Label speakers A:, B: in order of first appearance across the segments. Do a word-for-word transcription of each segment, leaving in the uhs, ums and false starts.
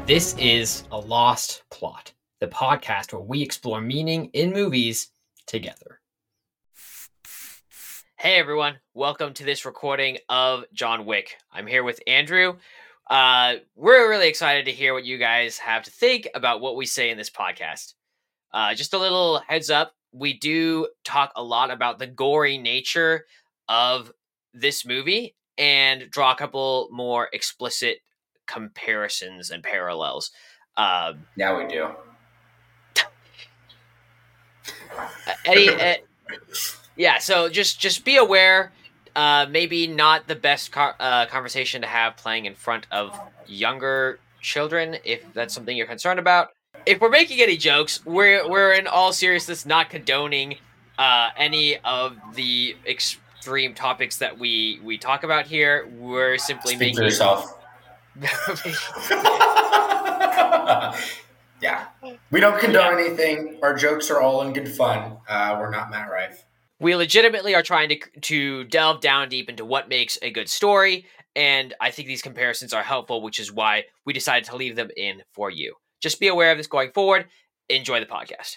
A: This is A Lost Plot, the podcast where we explore meaning in movies together. Hey everyone, welcome to this recording of John Wick. I'm here with Andrew. Uh, we're really excited to hear what you guys have to think about what we say in this podcast. Uh, just a little heads up, we do talk a lot about the gory nature of this movie and draw a couple more explicit comparisons and parallels. Um,
B: yeah, we do.
A: any, uh, yeah, so just just be aware. Uh, maybe not the best car- uh, conversation to have playing in front of younger children, if that's something you're concerned about. If we're making any jokes, we're we're in all seriousness not condoning uh, any of the extreme topics that we we talk about here. We're simply
B: Speak
A: making
B: for yourself. Yeah, we don't condone yeah. anything. Our jokes are all in good fun. Uh, we're not Matt Rife.
A: We legitimately are trying to to delve down deep into what makes a good story, and I think these comparisons are helpful, which is why we decided to leave them in for you. Just be aware of this going forward. Enjoy the podcast.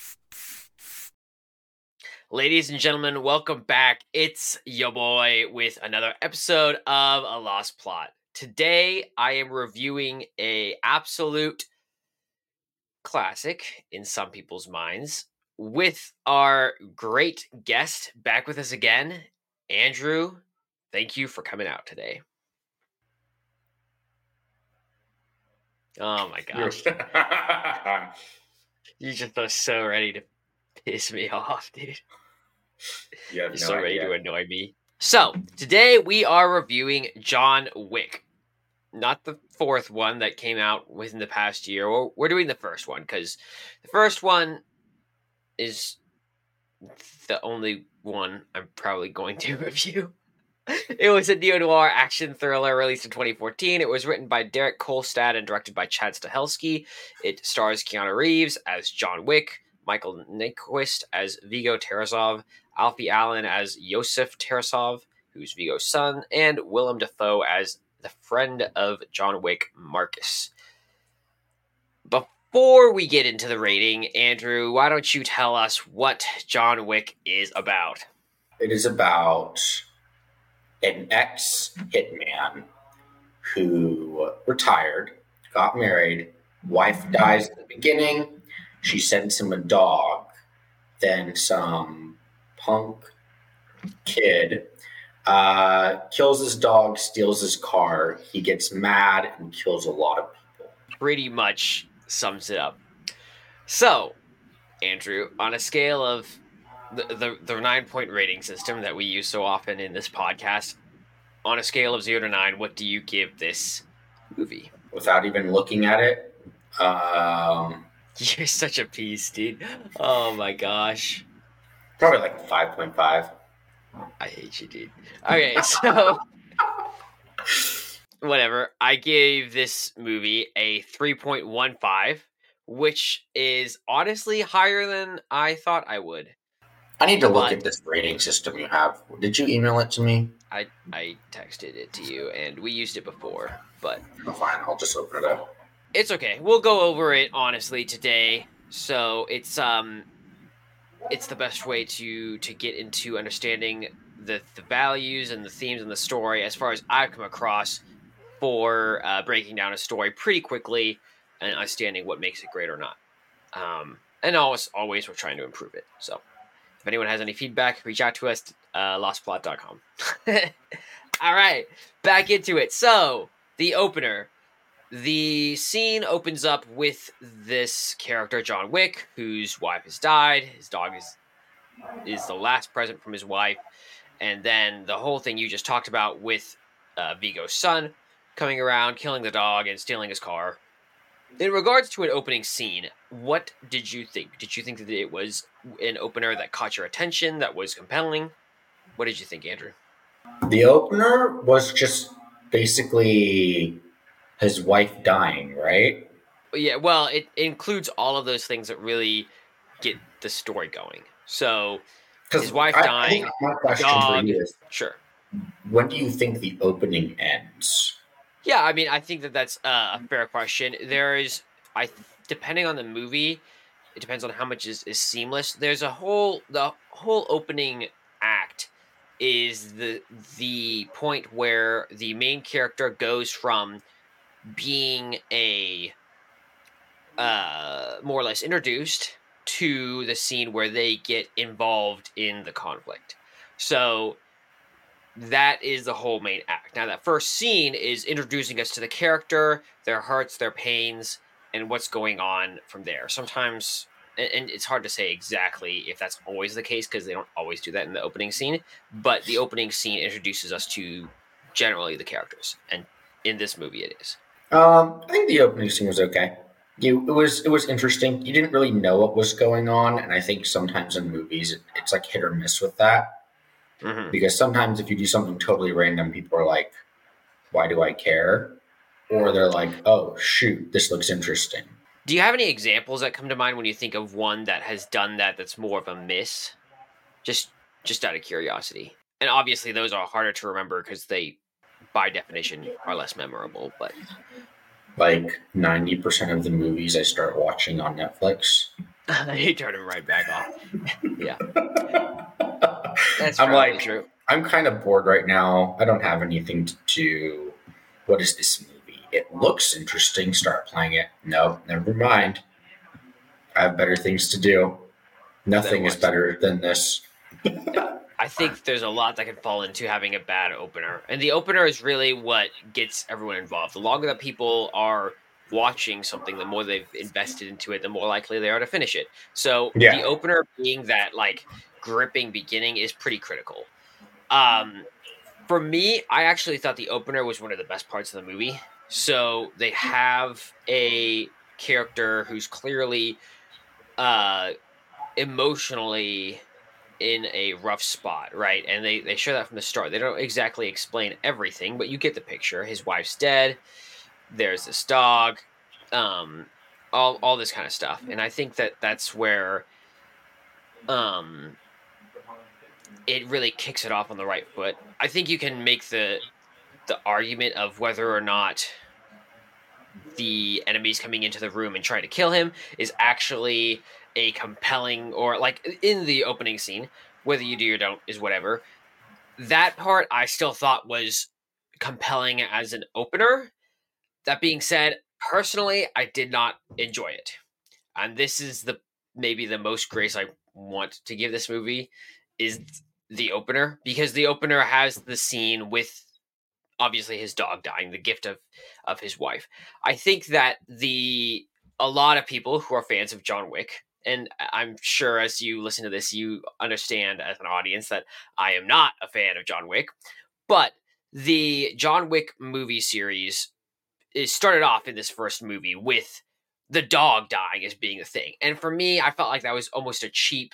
A: Ladies and gentlemen, welcome back. It's your boy with another episode of A Lost Plot. Today, I am reviewing a absolute classic in some people's minds with our great guest back with us again, Andrew. Thank you for coming out today. Oh my gosh. You just are so ready to piss me off, dude.
B: You have
A: You're
B: no
A: so ready
B: idea.
A: to annoy me. So, today we are reviewing John Wick. Not the fourth one that came out within the past year. We're, we're doing the first one because the first one is the only one I'm probably going to review. It was a neo-noir action thriller released in twenty fourteen. It was written by Derek Kolstad and directed by Chad Stahelski. It stars Keanu Reeves as John Wick, Michael Nyqvist as Viggo Tarasov, Alfie Allen as Yosef Tarasov, who's Viggo's son, and Willem Dafoe as the friend of John Wick, Marcus. Before we get into the rating, Andrew, why don't you tell us what John Wick is about?
B: It is about an ex-hitman who retired, got married, wife dies at the beginning, she sends him a dog, then some punk kid uh, kills his dog, steals his car, he gets mad and kills a lot of people.
A: Pretty much sums it up. So, Andrew, on a scale of the, the, the nine-point rating system that we use so often in this podcast, on a scale of zero to nine, what do you give this movie?
B: Without even looking at it, um...
A: You're such a piece, dude. Oh my gosh.
B: Probably like five point five.
A: I hate you, dude. Okay, so... Whatever. I gave this movie a three point one five, which is honestly higher than I thought I would.
B: I need to look but, at this rating system you have. Did you email it to me?
A: I, I texted it to you, and we used it before, but...
B: Oh, fine. I'll just open it up.
A: It's okay. We'll go over it, honestly, today. So it's um, it's the best way to, to get into understanding the, the values and the themes and the story as far as I've come across for uh, breaking down a story pretty quickly and understanding what makes it great or not. Um, and always, always we're trying to improve it. So if anyone has any feedback, reach out to us, uh, lost plot dot com. All right, back into it. So the opener, the scene opens up with this character, John Wick, whose wife has died. His dog is is the last present from his wife. And then the whole thing you just talked about with uh, Viggo's son coming around, killing the dog, and stealing his car. In regards to an opening scene, what did you think? Did you think that it was an opener that caught your attention, that was compelling? What did you think, Andrew?
B: The opener was just basically his wife dying, right?
A: Yeah, well, it includes all of those things that really get the story going. So, his wife
B: I,
A: dying,
B: I think my question
A: dog,
B: for you is,
A: sure.
B: When do you think the opening ends?
A: Yeah, I mean, I think that that's uh, a fair question. There is, I depending on the movie, it depends on how much is, is seamless. There's a whole the whole opening act is the the point where the main character goes from being a uh more or less introduced to the scene where they get involved in the conflict. So that is the whole main act. Now, that first scene is introducing us to the character, their hurts, their pains, and what's going on from there. Sometimes, and, and it's hard to say exactly if that's always the case because they don't always do that in the opening scene, but the opening scene introduces us to generally the characters. And in this movie, it is.
B: Um, I think the opening scene was okay. You, it was it was interesting. You didn't really know what was going on, and I think sometimes in movies it, it's like hit or miss with that.
A: Mm-hmm.
B: Because sometimes if you do something totally random, people are like, "Why do I care?" Or they're like, "Oh shoot, this looks interesting."
A: Do you have any examples that come to mind when you think of one that has done that that's more of a miss? Just just out of curiosity. And obviously those are harder to remember because they by definition are less memorable, but
B: Like ninety percent of the movies I start watching on Netflix,
A: you turn them right back off. Yeah. That's
B: I'm
A: probably
B: like,
A: true.
B: I'm kind of bored right now. I don't have anything to do. What is this movie? It looks interesting. Start playing it. No, never mind. I have better things to do. Nothing is
A: what?
B: better than this.
A: I think there's a lot that can fall into having a bad opener. And the opener is really what gets everyone involved. The longer that people are watching something, the more they've invested into it, the more likely they are to finish it. So
B: Yeah.
A: the opener being that like gripping beginning is pretty critical. Um For me, I actually thought the opener was one of the best parts of the movie. So they have a character who's clearly uh emotionally in a rough spot, right? And they they show that from the start. They don't exactly explain everything, but you get the picture. His wife's dead. There's this dog, um all all this kind of stuff. And I think that that's where um it really kicks it off on the right foot. I think you can make the the argument of whether or not the enemies coming into the room and trying to kill him is actually a compelling, or like in the opening scene, whether you do or don't is whatever. That part I still thought was compelling as an opener. That being said, personally, I did not enjoy it. And this is the maybe the most grace I want to give this movie is the opener, because the opener has the scene with obviously his dog dying, the gift of of his wife. I think that the a lot of people who are fans of John Wick, and I'm sure as you listen to this, you understand as an audience that I am not a fan of John Wick, but the John Wick movie series is started off in this first movie with the dog dying as being a thing, and for me, I felt like that was almost a cheap.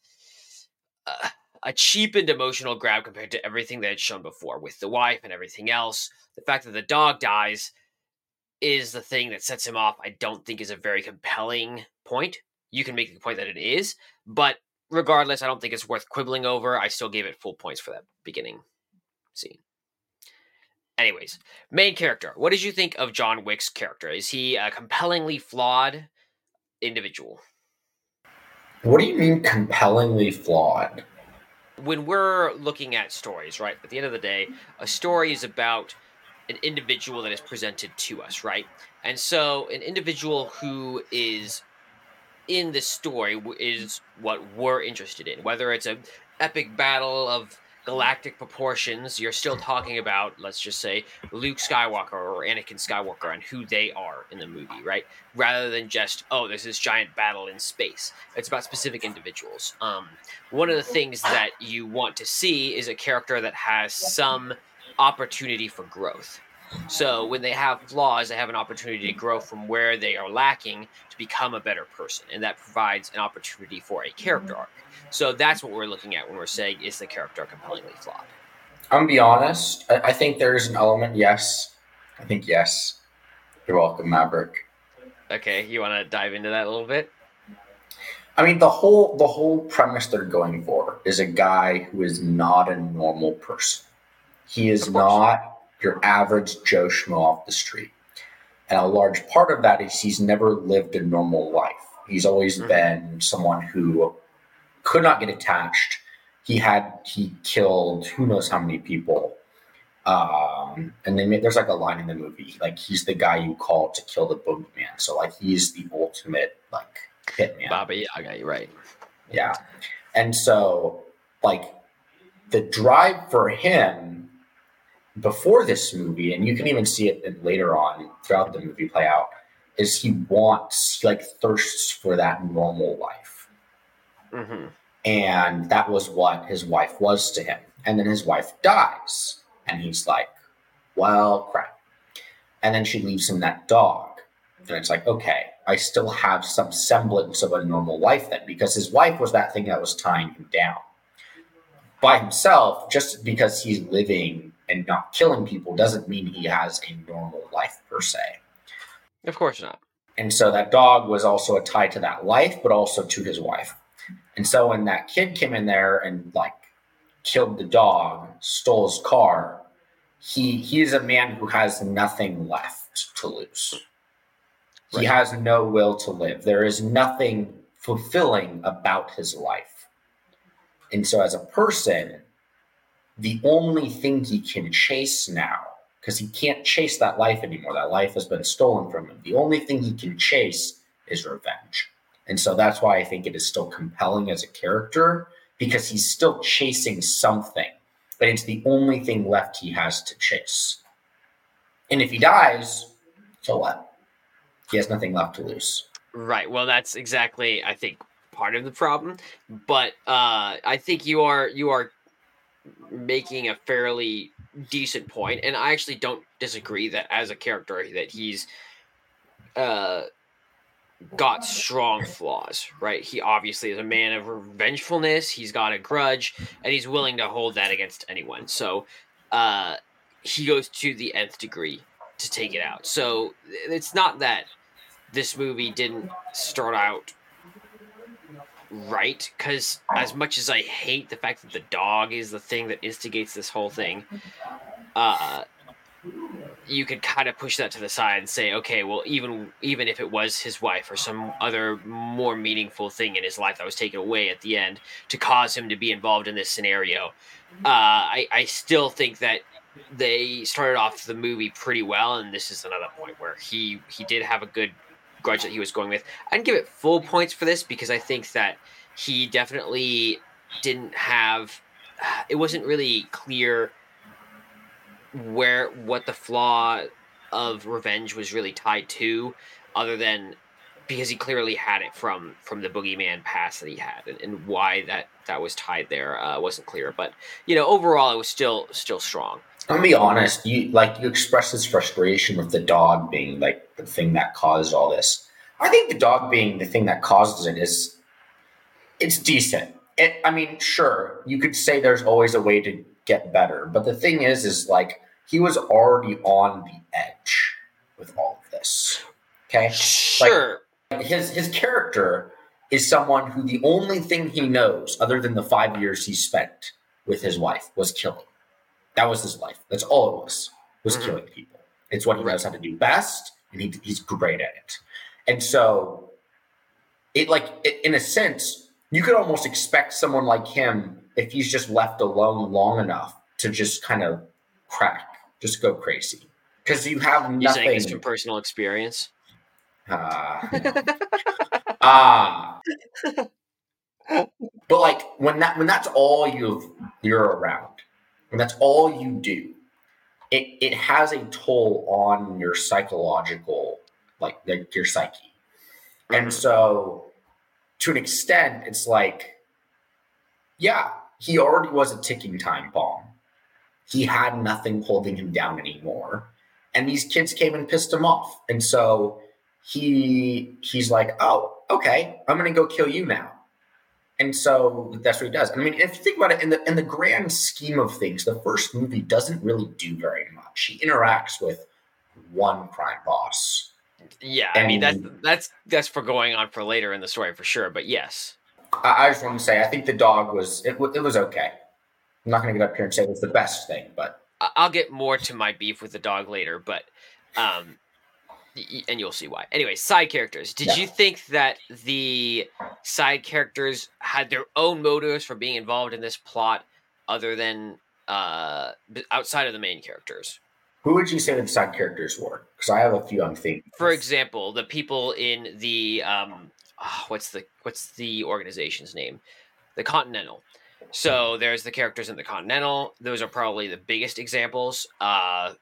A: Uh, a cheapened emotional grab compared to everything they had shown before with the wife and everything else. The fact that the dog dies is the thing that sets him off. I don't think is a very compelling point. You can make the point that it is, but regardless, I don't think it's worth quibbling over. I still gave it full points for that beginning scene. Anyways, main character. What did you think of John Wick's character? Is he a compellingly flawed individual?
B: What do you mean compellingly flawed?
A: When we're looking at stories, right? At the end of the day, a story is about an individual that is presented to us, right? And so an individual who is in the story is what we're interested in. Whether it's a epic battle of galactic proportions, you're still talking about, let's just say, Luke Skywalker or Anakin Skywalker and who they are in the movie, right? Rather than just, oh, there's this giant battle in space. It's about specific individuals. Um, one of the things that you want to see is a character that has some opportunity for growth. So when they have flaws, they have an opportunity to grow from where they are lacking to become a better person, and that provides an opportunity for a character arc. So that's what we're looking at when we're saying, is the character compellingly flawed?
B: I'm gonna be honest. I, I think there is an element. Yes, I think yes. You're welcome, Maverick.
A: Okay, you want to dive into that a little bit?
B: I mean, the whole the whole premise they're going for is a guy who is not a normal person. He is not your average Joe Schmo off the street. And a large part of that is he's never lived a normal life. He's always mm-hmm. been someone who could not get attached. He had, he killed who knows how many people. Um, and they made, there's like a line in the movie, like he's the guy you call to kill the boogeyman. So like he's the ultimate like hitman.
A: Baba Yaga, you're right.
B: Yeah. And so like the drive for him before this movie, and you can even see it later on throughout the movie play out, is he wants, he like thirsts for that normal life.
A: Mm-hmm.
B: And that was what his wife was to him. And then his wife dies. And he's like, well, crap. And then she leaves him that dog. And it's like, okay, I still have some semblance of a normal life then, because his wife was that thing that was tying him down. By himself, just because he's living and not killing people doesn't mean he has a normal life per se.
A: Of course not.
B: And so that dog was also a tie to that life, but also to his wife. And so when that kid came in there and like killed the dog, stole his car, he he is a man who has nothing left to lose. Right. He has no will to live. There is nothing fulfilling about his life. And so as a person, the only thing he can chase now, because he can't chase that life anymore, that life has been stolen from him, the only thing he can chase is revenge. And so that's why I think it is still compelling as a character, because he's still chasing something, but it's the only thing left he has to chase. And if he dies, so what? He has nothing left to lose.
A: Right. Well, that's exactly, I think, part of the problem. But uh, I think you are you are making a fairly decent point, and I actually don't disagree that as a character that he's uh, got strong flaws, right? He obviously is a man of revengefulness. He's got a grudge, and he's willing to hold that against anyone. So uh, he goes to the nth degree to take it out. So it's not that this movie didn't start out right, because as much as I hate the fact that the dog is the thing that instigates this whole thing, uh, you could kind of push that to the side and say, okay, well, even even if it was his wife or some other more meaningful thing in his life that was taken away at the end to cause him to be involved in this scenario, uh, I, I still think that they started off the movie pretty well, and this is another point where he, he did have a good grudge that he was going with. I didn't give it full points for this because I think that he definitely didn't have, it wasn't really clear where, what the flaw of revenge was really tied to, other than because he clearly had it from, from the boogeyman past that he had, and, and why that, that was tied there uh, wasn't clear. But, you know, overall it was still, still strong.
B: I'm gonna be honest, you like you expressed this frustration with the dog being like the thing that caused all this. I think the dog being the thing that causes it is, it's decent. It, I mean, sure, you could say there's always a way to get better, but the thing is, is like he was already on the edge with all of this. Okay,
A: sure.
B: Like, his his character is someone who the only thing he knows, other than the five years he spent with his wife, was killing. That was his life. That's all it was, was mm-hmm. killing people. It's what he knows how to do best, and he, he's great at it. And so, it like it, in a sense, you could almost expect someone like him, if he's just left alone long enough, to just kind of crack, just go crazy. Because you have nothing.
A: You're saying this from personal experience?
B: Ah. Uh, ah. uh, but like when that when that's all you you're around. And that's all you do, it it has a toll on your psychological, like, like your psyche. Mm-hmm. And so, to an extent, it's like, yeah, he already was a ticking time bomb. He had nothing holding him down anymore. And these kids came and pissed him off. And so, he he's like, oh, okay, I'm going to go kill you now. And so that's what he does. I mean, if you think about it, in the in the grand scheme of things, the first movie doesn't really do very much. He interacts with one crime boss.
A: Yeah, and I mean that's that's that's for going on for later in the story for sure. But yes,
B: I, I just want to say I think the dog was it, it was okay. I'm not going to get up here and say it was the best thing, but
A: I'll get more to my beef with the dog later, but um, and you'll see why. Anyway, side characters. Did
B: Yeah.
A: you think that the side characters had their own motives for being involved in this plot, other than uh, outside of the main characters?
B: Who would you say the side characters were? Because I have a few I'm thinking.
A: For example, the people in the um, oh, what's the what's the organization's name? The Continental. So there's the characters in the Continental. Those are probably the biggest examples. Uh,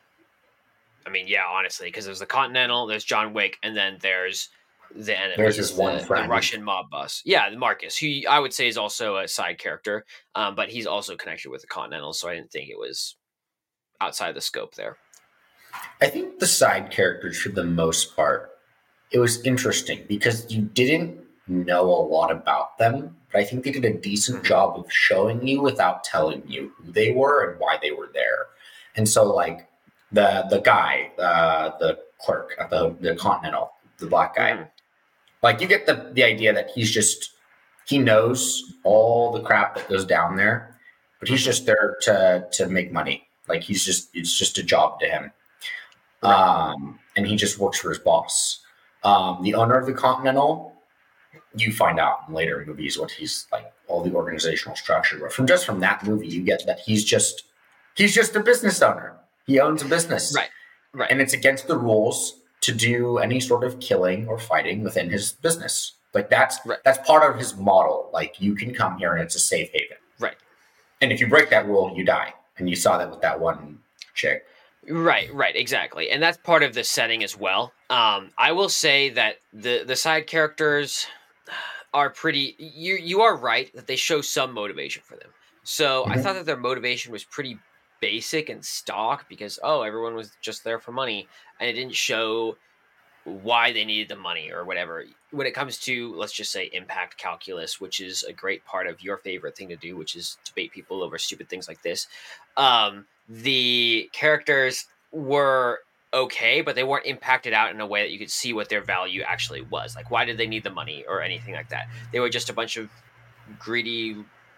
A: I mean, yeah, honestly, because there's the Continental, there's John Wick, and then there's the enemy,
B: There's his one
A: the, the
B: friend.
A: Russian mob boss. Yeah, Marcus, who I would say is also a side character, um, but he's also connected with the Continental, so I didn't think it was outside the scope there.
B: I think the side characters, for the most part, it was interesting because you didn't know a lot about them, but I think they did a decent job of showing you without telling you who they were and why they were there. And so, like the the guy, uh, the clerk at the the Continental, the black guy, mm-hmm. like you get the the idea that he's just he knows all the crap that goes down there, but he's just there to to make money. Like he's just it's just a job to him, right. um, and he just works for his boss. Um, the owner of the Continental, you find out in later movies what he's like, all the organizational structure. But from just from that movie, you get that he's just he's just a business owner. He owns a business,
A: right? Right,
B: and it's against the rules to do any sort of killing or fighting within his business. Like that's right. that's part of his model. Like you can come here and it's a safe haven,
A: right?
B: And if you break that rule, you die. And you saw that with that one chick.
A: Right, right, exactly. And that's part of the setting as well. Um, I will say that the, the side characters are pretty... You you are right that they show some motivation for them. So mm-hmm. I thought that their motivation was pretty basic and stock because, oh, everyone was just there for money. And it didn't show why they needed the money or whatever. When it comes to, let's just say, impact calculus, which is a great part of your favorite thing to do, which is debate people over stupid things like this, um, the characters were okay, but they weren't impacted out in a way that you could see what their value actually was. Like, why did they need the money or anything like that? They were just a bunch of greedy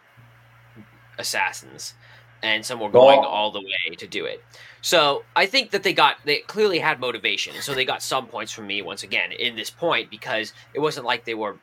A: assassins, and some were going
B: well,
A: all the way to do it. So I think that they got, they clearly had motivation. So they got some points from me once again in this point, because it wasn't like they were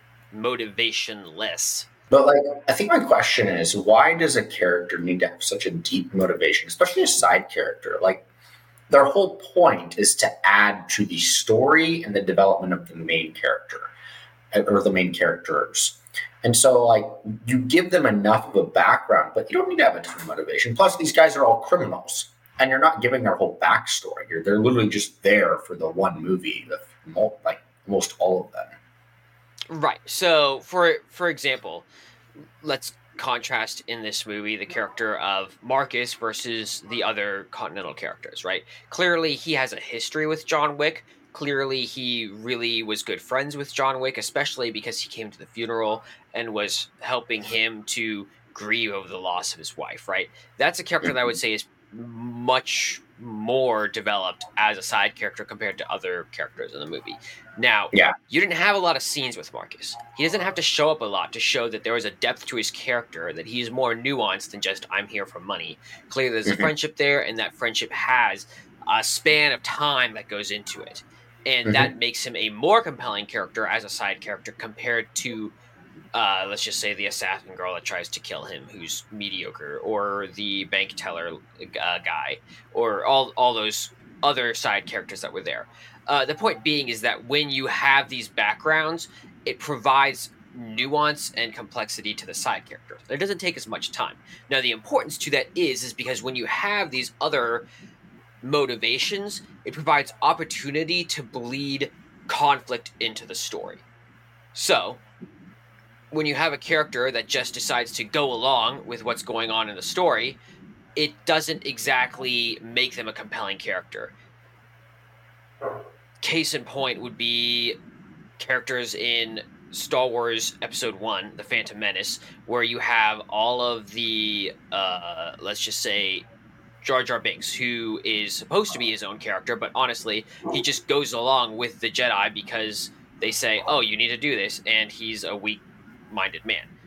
A: motivationless.
B: But like, I think my question is, why does a character need to have such a deep motivation, especially a side character? Like their whole point is to add to the story and the development of the main character or the main characters. And so, like, you give them enough of a background, but you don't need to have a ton of motivation. Plus, these guys are all criminals, and you're not giving their whole backstory. You're, they're literally just there for the one movie, the, like, almost all of them.
A: Right. So, for for example, let's contrast in this movie the character of Marcus versus the other Continental characters, right? Clearly, he has a history with John Wick. Clearly, he really was good friends with John Wick, especially because he came to the funeral and was helping him to grieve over the loss of his wife, right? That's a character that I would say is much more developed as a side character compared to other characters in the movie. Now,
B: yeah.
A: you didn't have a lot of scenes with Marcus. He doesn't have to show up a lot to show that there was a depth to his character, that he's more nuanced than just, I'm here for money. Clearly, there's mm-hmm. a friendship there, and that friendship has a span of time that goes into it. And mm-hmm. that makes him a more compelling character as a side character compared to, uh, let's just say, the assassin girl that tries to kill him, who's mediocre, or the bank teller uh, guy, or all all those other side characters that were there. Uh, the point being is that when you have these backgrounds, it provides nuance and complexity to the side characters. It doesn't take as much time. Now, the importance to that is, is because when you have these other motivations, it provides opportunity to bleed conflict into the story. So, when you have a character that just decides to go along with what's going on in the story, it doesn't exactly make them a compelling character. Case in point would be characters in Star Wars Episode one, The Phantom Menace, where you have all of the, uh, let's just say, Jar Jar Binks, who is supposed to be his own character, but honestly, he just goes along with the Jedi because they say, oh, you need to do this, and he's a weak-minded man.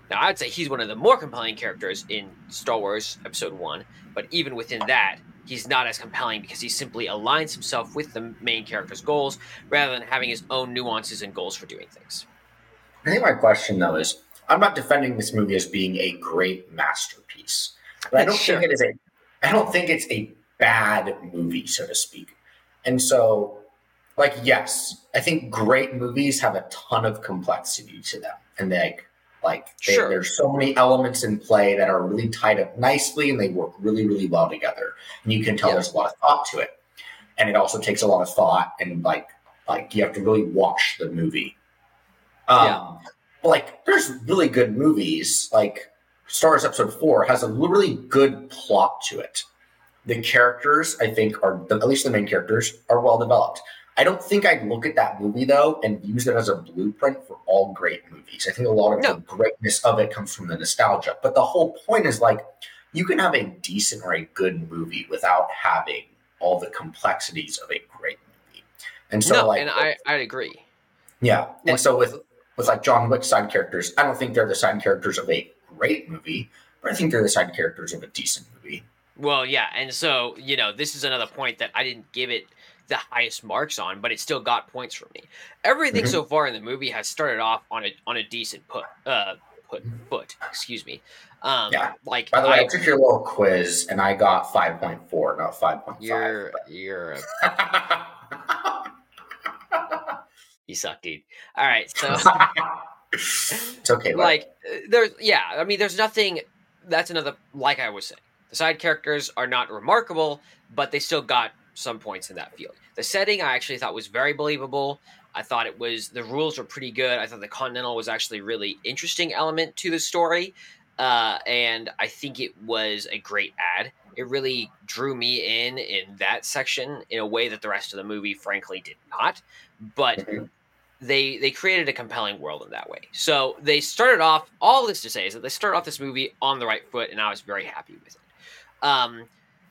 A: Now, I'd say he's one of the more compelling characters in Star Wars Episode One, but even within that, he's not as compelling because he simply aligns himself with the main character's goals rather than having his own nuances and goals for doing things.
B: I think my question, though, is I'm not defending this movie as being a great masterpiece, but I don't
A: Sure.
B: think it is a. I don't think it's a bad movie, so to speak. And so, like, yes, I think great movies have a ton of complexity to them, and they like they,
A: Sure.
B: there's so many elements in play that are really tied up nicely, and they work really, really well together. And you can tell
A: Yeah.
B: there's a lot of thought to it, and it also takes a lot of thought, and like like you have to really watch the movie. Um,
A: Yeah.
B: Like, there's really good movies. Like, Star Wars Episode four has a really good plot to it. The characters, I think, are, at least the main characters, are well developed. I don't think I'd look at that movie, though, and use it as a blueprint for all great movies. I think a lot of
A: No.
B: the greatness of it comes from the nostalgia. But the whole point is, like, you can have a decent or a good movie without having all the complexities of a great movie. And so,
A: no,
B: like,
A: and I, I'd agree.
B: yeah. And
A: Like-
B: so with with like John Wick side characters, I don't think they're the side characters of a great movie, but I think they're the side characters of a decent movie.
A: Well, yeah, and so, you know, this is another point that I didn't give it the highest marks on, but it still got points from me. Everything
B: Mhm.
A: so far in the movie has started off on a on a decent put uh put foot, excuse me. Um
B: Yeah.
A: like
B: By the way, I,
A: I,
B: took your little quiz and I got five point four, not five point
A: you're
B: five.
A: you're a, you suck, dude. All right, so
B: It's okay. But
A: like uh, there's yeah, I mean there's nothing that's another like I was saying. The side characters are not remarkable, but they still got some points in that field. The setting I actually thought was very believable. I thought it was the rules were pretty good. I thought the Continental was actually a really interesting element to the story. Uh, and I think it was a great ad. It really drew me in in that section in a way that the rest of the movie frankly did not. But
B: Mhm.
A: they they created a compelling world in that way. So they started off, all this to say is that they started off this movie on the right foot, and I was very happy with it. Um,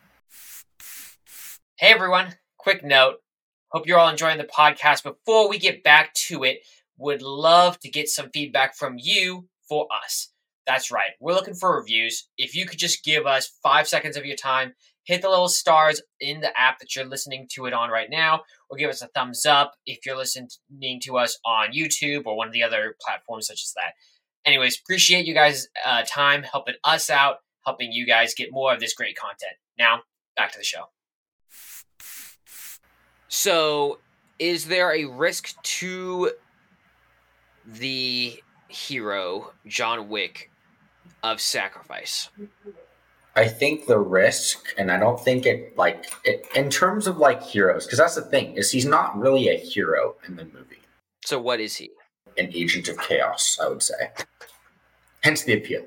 A: hey everyone, quick note. Hope you're all enjoying the podcast. Before we get back to it, would love to get some feedback from you for us. That's right, we're looking for reviews. If you could just give us five seconds of your time, hit the little stars in the app that you're listening to it on right now, or give us a thumbs up if you're listening to us on YouTube or one of the other platforms such as that. Anyways, appreciate you guys' uh, time helping us out, helping you guys get more of this great content. Now, back to the show. So, is there a risk to the hero, John Wick, of sacrifice?
B: I think the risk, and I don't think it like it in terms of like heroes, because that's the thing is he's not really a hero in the movie.
A: So, what is he?
B: An agent of chaos, I would say. Hence the appeal.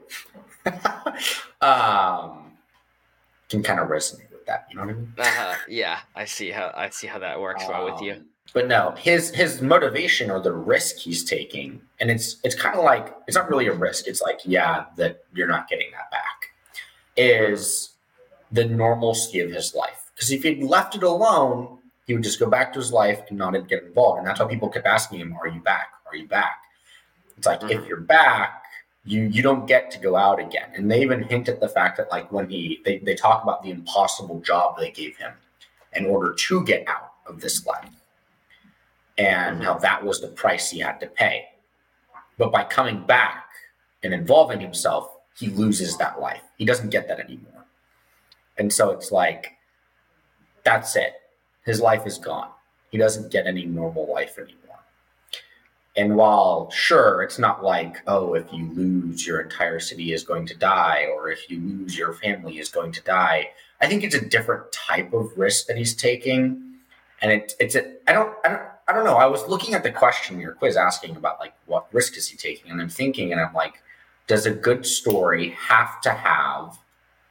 B: um, can kind of resonate with that. You know what I mean?
A: Uh, yeah, I see how I see how that works well with you.
B: Um, But no, his his motivation or the risk he's taking, and it's it's kind of like it's not really a risk. It's like yeah, that you're not getting that back. Is the normalcy of his life. Because if he'd left it alone, he would just go back to his life and not get involved. And that's why people kept asking him, "Are you back? Are you back?" It's like
A: Mhm.
B: if you're back, you you don't get to go out again. And they even hint at the fact that like when he they, they talk about the impossible job they gave him in order to get out of this life. And
A: Mhm.
B: how that was the price he had to pay. But by coming back and involving himself, he loses that life. He doesn't get that anymore. And so it's like, that's it. His life is gone. He doesn't get any normal life anymore. And while, sure, it's not like, oh, if you lose, your entire city is going to die, or if you lose, your family is going to die. I think it's a different type of risk that he's taking. And it, it's a, I don't, I don't, I don't know. I was looking at the question in your quiz asking about like, what risk is he taking? And I'm thinking, and I'm like, does a good story have to have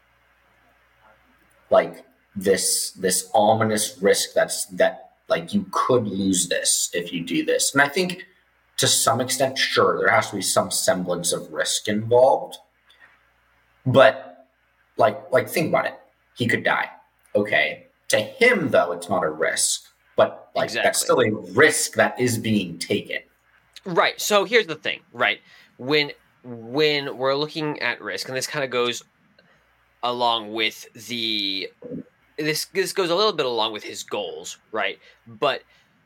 B: like this this ominous risk that's that like you could lose this if you do this? And I think to some extent, sure, there has to be some semblance of risk involved. But like like think about it. He could die. Okay. To him though, it's not a risk. But like
A: Exactly.
B: that's still a risk that is being taken.
A: Right. So here's the thing, right? When when we're looking at risk, and this kind of goes along with the this this goes a little bit along with his goals, right? But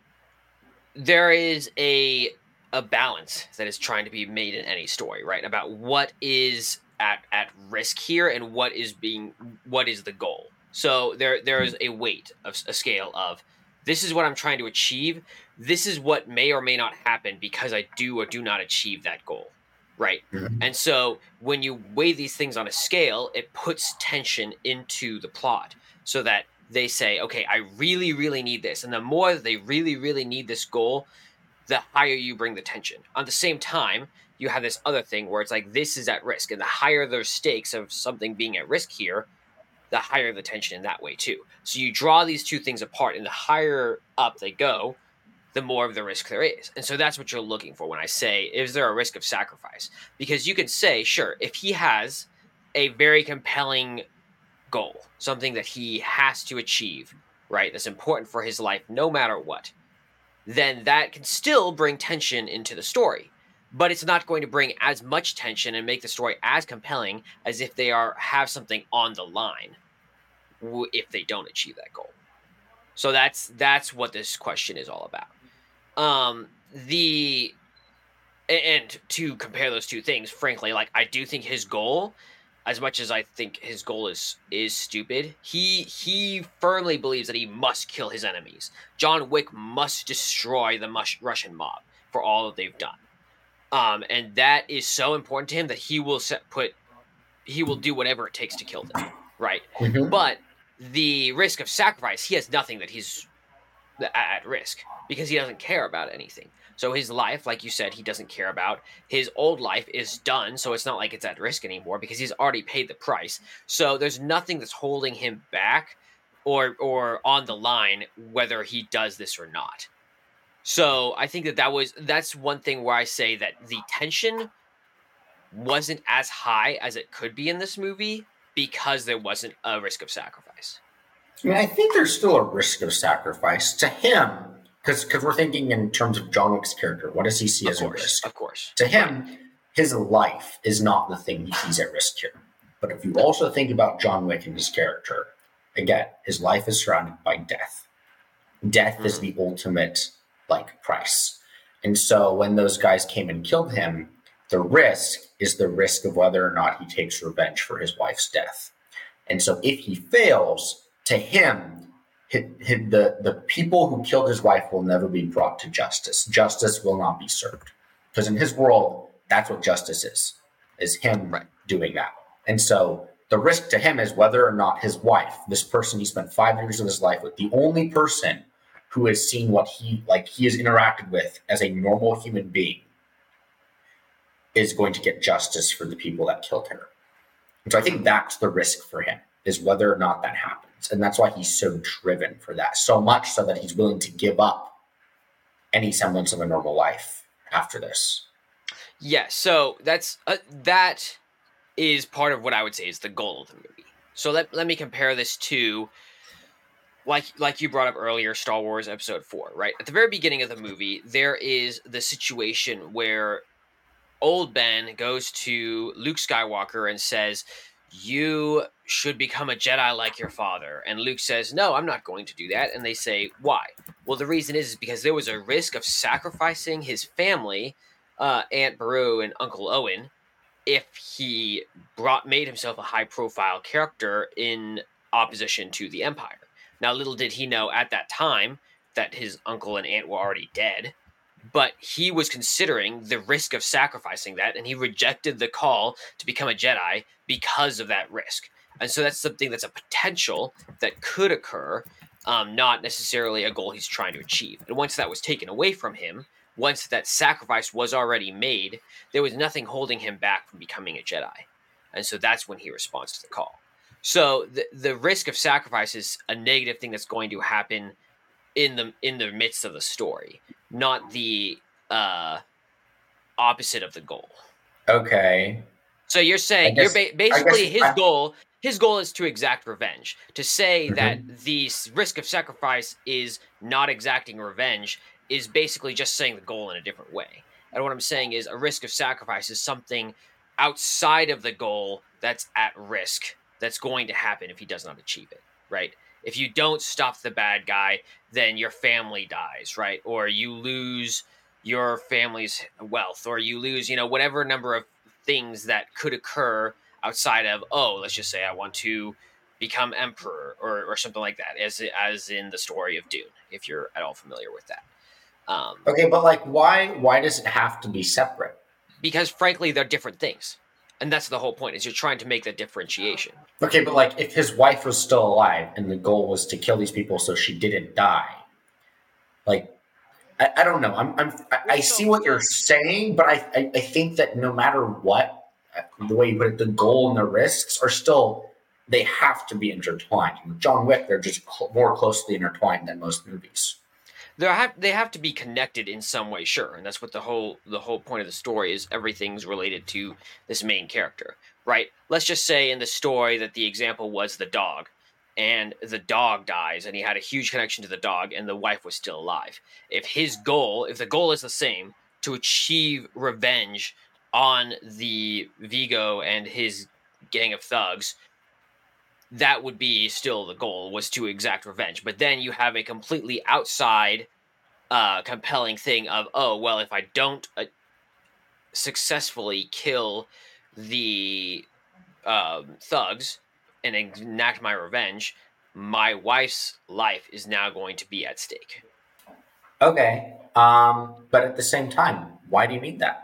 A: there is a a balance that is trying to be made in any story, right? About what is at at risk here and what is being what is the goal. So there there is a weight of a scale of this is what I'm trying to achieve. This is what may or may not happen because I do or do not achieve that goal, right?
B: Mhm.
A: And so when you weigh these things on a scale, it puts tension into the plot so that they say, okay, I really, really need this. And the more that they really, really need this goal, the higher you bring the tension. On the same time, you have this other thing where it's like, this is at risk. And the higher the stakes of something being at risk here, the higher the tension in that way, too. So you draw these two things apart, and the higher up they go, the more of the risk there is. And so that's what you're looking for when I say, is there a risk of sacrifice? Because you can say, sure, if he has a very compelling goal, something that he has to achieve, right? That's important for his life no matter what, then that can still bring tension into the story. But it's not going to bring as much tension and make the story as compelling as if they are have something on the line w- if they don't achieve that goal. So that's that's what this question is all about. Um the a- and to compare those two things, frankly, like I do think his goal, as much as I think his goal is is stupid, he he firmly believes that he must kill his enemies. John Wick must destroy the mush, Russian mob for all that they've done. Um, and that is so important to him that he will set put he will do whatever it takes to kill them, right?
B: Mhm.
A: But the risk of sacrifice, he has nothing that he's th- at risk because he doesn't care about anything. So his life, like you said, he doesn't care about. His old life is done, so it's not like it's at risk anymore because he's already paid the price. So there's nothing that's holding him back or or on the line whether he does this or not. So I think that that was that's one thing where I say that the tension wasn't as high as it could be in this movie because there wasn't a risk of sacrifice.
B: I mean, I think there's still a risk of sacrifice to him because because we're thinking in terms of John Wick's character. What does he see
A: Of
B: as a
A: course,
B: risk?
A: of course.
B: To
A: Right.
B: him, his life is not the thing he sees at risk here. But if you
A: No.
B: also think about John Wick and his character, again, his life is surrounded by death. Death mm-hmm. is the ultimate like price. And so when those guys came and killed him, the risk is the risk of whether or not he takes revenge for his wife's death. And so if he fails, to him, his, his, the, the people who killed his wife will never be brought to justice. Justice will not be served. Because in his world, that's what justice is, is him
A: Right.
B: doing that. And so the risk to him is whether or not his wife, this person he spent five years of his life with, the only person who has seen what he, like he has interacted with as a normal human being, is going to get justice for the people that killed her. And so I think that's the risk for him, is whether or not that happens. And that's why he's so driven for that, so much so that he's willing to give up any semblance of a normal life after this.
A: Yeah, so that's uh, that is part of what I would say is the goal of the movie. So let, let me compare this to, like like you brought up earlier, Star Wars Episode four, right? At the very beginning of the movie, there is the situation where old Ben goes to Luke Skywalker and says, you should become a Jedi like your father. And Luke says, no, I'm not going to do that. And they say, why? Well, the reason is, is because there was a risk of sacrificing his family, uh, Aunt Beru and Uncle Owen, if he brought made himself a high-profile character in opposition to the Empire. Now, little did he know at that time that his uncle and aunt were already dead, but he was considering the risk of sacrificing that, and he rejected the call to become a Jedi because of that risk. And so that's something that's a potential that could occur, um, not necessarily a goal he's trying to achieve. And once that was taken away from him, once that sacrifice was already made, there was nothing holding him back from becoming a Jedi. And so that's when he responds to the call. So the the risk of sacrifice is a negative thing that's going to happen in the in the midst of the story, not the uh, opposite of the goal.
B: Okay.
A: So you're saying
B: guess,
A: you're ba- basically his
B: I,
A: goal. His goal is to exact revenge. To say mm-hmm. that the risk of sacrifice is not exacting revenge is basically just saying the goal in a different way. And what I'm saying is a risk of sacrifice is something outside of the goal that's at risk that's going to happen if he does not achieve it, right? If you don't stop the bad guy, then your family dies, right? Or you lose your family's wealth, or you lose, you know, whatever number of things that could occur outside of, oh, let's just say I want to become emperor or, or something like that, as as in the story of Dune, if you're at all familiar with that. Um,
B: okay, but like, why why does it have to be separate?
A: Because frankly, they're different things. And that's the whole point, is you're trying to make that differentiation.
B: Okay, but like, if his wife was still alive and the goal was to kill these people so she didn't die, like, I, I don't know. I'm, I'm I, I see what you're saying, but I, I I think that no matter what, the way you put it, the goal and the risks are still, they have to be intertwined. With John Wick, they're just cl- more closely intertwined than most movies.
A: They have they have to be connected in some way, sure, and that's what the whole the whole point of the story is. Everything's related to this main character, right? Let's just say in the story that the example was the dog, and the dog dies, and he had a huge connection to the dog, and the wife was still alive. If his goal, if the goal is the same, to achieve revenge on the Vigo and his gang of thugs, that would be still the goal, was to exact revenge. But then you have a completely outside uh, compelling thing of, oh, well, if I don't uh, successfully kill the uh, thugs and enact my revenge, my wife's life is now going to be at stake.
B: Okay, um, but at the same time, why do you need that?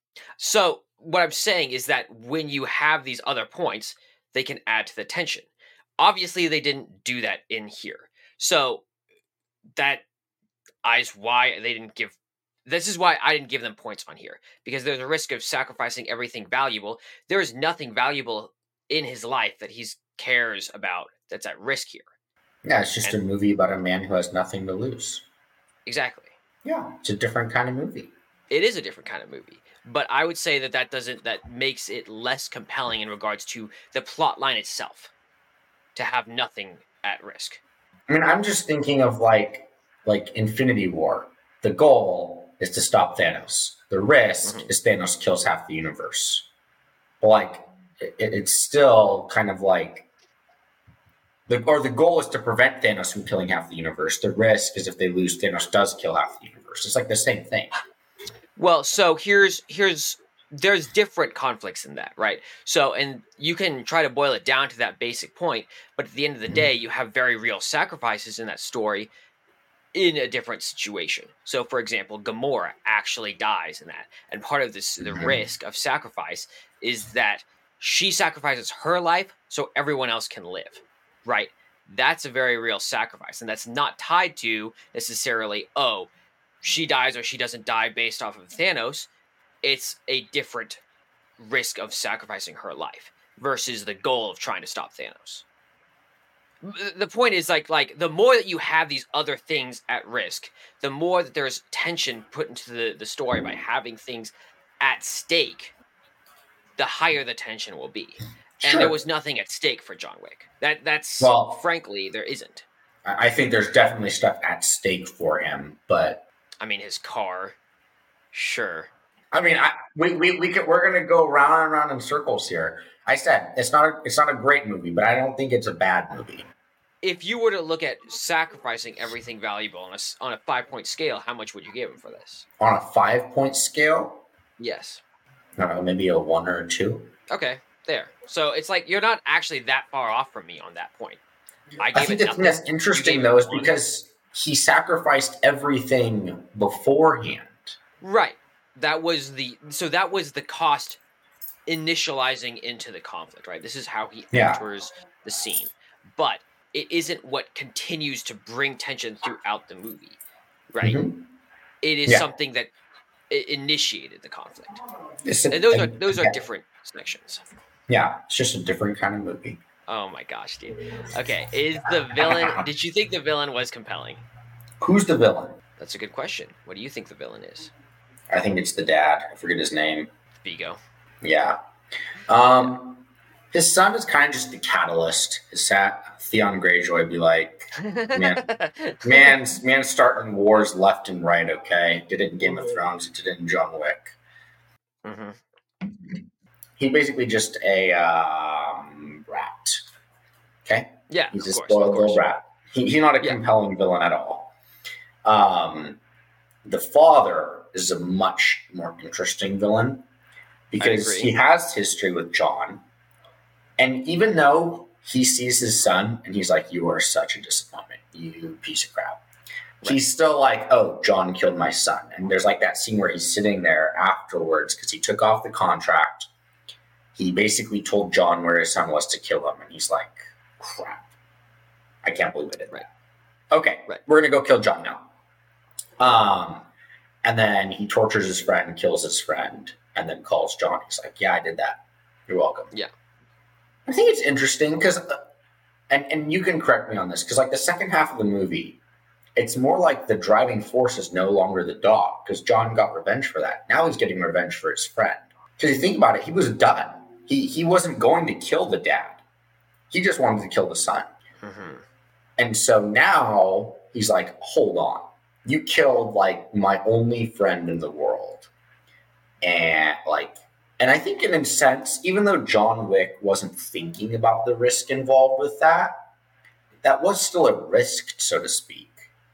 A: So what I'm saying is that when you have these other points, they can add to the tension. Obviously, they didn't do that in here. So that is why they didn't give... This is why I didn't give them points on here. Because there's a risk of sacrificing everything valuable. There is nothing valuable in his life that he cares about that's at risk here.
B: Yeah, it's just
A: And-
B: a movie about a man who has nothing to lose.
A: Exactly.
B: Yeah, it's a different kind of movie.
A: It is a different kind of movie. But I would say that that doesn't... That makes it less compelling in regards to the plot line itself. To have nothing at risk.
B: I mean, I'm just thinking of like like Infinity War. The goal is to stop Thanos. The risk
A: Mhm.
B: is Thanos kills half the universe. But like, it, it's still kind of like the or the goal is to prevent Thanos from killing half the universe. The risk is if they lose, Thanos does kill half the universe. It's like the same thing.
A: Well, so here's here's there's different conflicts in that, right? So, and you can try to boil it down to that basic point, but at the end of the day, you have very real sacrifices in that story in a different situation. So, for example, Gamora actually dies in that, and part of this, the
B: Mhm.
A: risk of sacrifice, is that she sacrifices her life so everyone else can live, right? That's a very real sacrifice, and that's not tied to necessarily, oh, she dies or she doesn't die based off of Thanos. It's a different risk of sacrificing her life versus the goal of trying to stop Thanos. The point is, like, like the more that you have these other things at risk, the more that there's tension put into the, the story by having things at stake, the higher the tension will be. And
B: Sure.
A: there was nothing at stake for John Wick. That that's
B: Well-
A: frankly, there isn't.
B: I I think there's definitely stuff at stake for him, but
A: I mean, his car, sure.
B: I mean, I, we we we could, we're going to go round and round in circles here. I said it's not a, it's not a great movie, but I don't think it's a bad movie.
A: If you were to look at sacrificing everything valuable on a s- on a five point scale, how much would you give him for this?
B: On a five point scale,
A: Yes.
B: I don't know, maybe a one or a two.
A: Okay, there. So it's like you're not actually that far off from me on that point. I
B: I
A: gave
B: think
A: it
B: the
A: nothing.
B: thing that's
A: You
B: interesting
A: gave
B: though
A: it
B: is
A: one.
B: because he sacrificed everything beforehand.
A: Right. That was the so that was the cost initializing into the conflict, right? This is how he
B: Yeah.
A: enters the scene. But it isn't what continues to bring tension throughout the movie, right?
B: Mhm.
A: It is
B: Yeah.
A: something that i- initiated the conflict.
B: It's a-
A: And those are
B: and-
A: those are
B: yeah.
A: different sections.
B: Yeah, it's just a different kind of movie.
A: Oh my gosh, dude. Okay, is the villain did you think the villain was compelling?
B: Who's the villain?
A: That's a good question. What do you think the villain is?
B: I think it's the dad. I forget his name.
A: Vigo.
B: Yeah. Um, his son is kind of just the catalyst. His sat Theon Greyjoy would be like, man's man's starting wars left and right. Okay, did it in Game of Thrones. It did it in John Wick.
A: Mhm.
B: he's basically just a um, rat. Okay?
A: Yeah,
B: He's
A: of
B: a
A: course, of
B: spoiled little
A: course.
B: rat. He, he's not a
A: Yeah.
B: compelling villain at all. Um, the father is a much more interesting villain because
A: agree.
B: he has history with John. And even though he sees his son and he's like, you are such a disappointment, you piece of crap.
A: Right.
B: He's still like, oh, John killed my son. And there's like that scene where he's sitting there afterwards because he took off the contract. He basically told John where his son was to kill him. And he's like, crap. I can't believe I did
A: Right.
B: that. Okay,
A: Right.
B: we're going to go kill John now. Um, and then he tortures his friend, kills his friend, and then calls John. He's like, yeah, I did that. You're welcome.
A: Yeah.
B: I think it's interesting because, and, and you can correct me on this, because like the second half of the movie, it's more like the driving force is no longer the dog because John got revenge for that. Now he's getting revenge for his friend. Because you think about it, he was done. He he wasn't going to kill the dad. He just wanted to kill the son.
A: Mm-hmm.
B: And so now he's like, hold on. You killed like my only friend in the world. And like, and I think in a sense, even though John Wick wasn't thinking about the risk involved with that, that was still a risk, so to speak.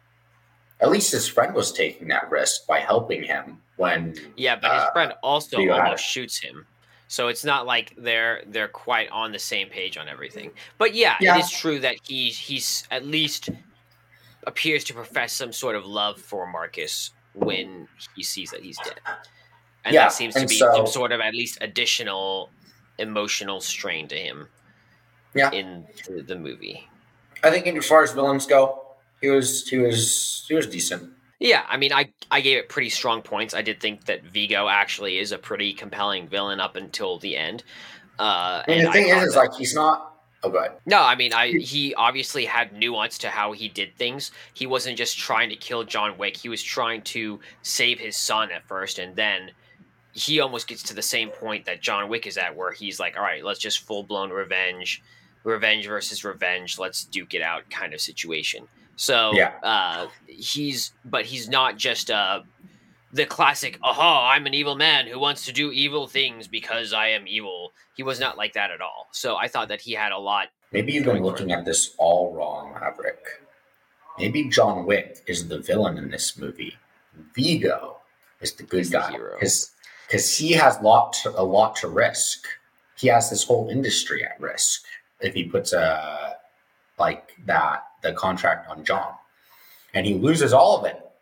B: At least his friend was taking that risk by helping him when.
A: Yeah, but his
B: uh,
A: friend also
B: Vigo had
A: almost
B: it.
A: shoots him. So it's not like they're they're quite on the same page on everything. But yeah,
B: Yeah.
A: it is true that he he's at least appears to profess some sort of love for Marcus when he sees that he's dead. And
B: Yeah,
A: that seems to
B: and
A: be
B: so-
A: some sort of at least additional emotional strain to him
B: Yeah.
A: in the, the movie.
B: I think as far as villains go, he was he was he was decent.
A: Yeah, I mean, I, I gave it pretty strong points. I did think that Vigo actually is a pretty compelling villain up until the end. Uh,
B: I mean,
A: and
B: the thing
A: I thought
B: is, is
A: that-
B: like he's not. Oh, go ahead.
A: no, I mean, I he obviously had nuance to how he did things. He wasn't just trying to kill John Wick. He was trying to save his son at first, and then he almost gets to the same point that John Wick is at, where he's like, all right, let's just full-blown revenge, revenge versus revenge, let's duke it out kind of situation. So
B: Yeah.
A: uh, he's, but he's not just uh, the classic, aha, I'm an evil man who wants to do evil things because I am evil. He was not like that at all. So I thought that he had a lot.
B: Maybe you've been looking at this all wrong, Maverick. Maybe John Wick is the villain in this movie. Vigo is the good
A: He's the
B: guy
A: hero.
B: because because he has lot to, a lot to risk. He has this whole industry at risk if he puts a like that the contract on John, and he loses all of it.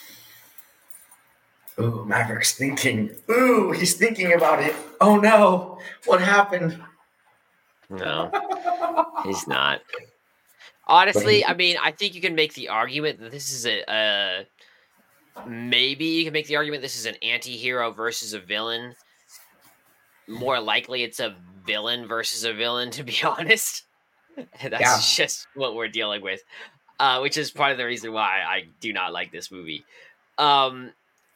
B: Ooh, Maverick's thinking. Ooh, he's thinking about it. Oh no, what happened?
A: No, he's not. Honestly,
B: he-
A: I mean, I think you can make the argument that this is a, a maybe you can make the argument this is an anti-hero versus a villain. More likely it's a villain versus a villain, to be honest. That's
B: Yeah.
A: just what we're dealing with, uh, which is part of the reason why I do not like this movie. Um,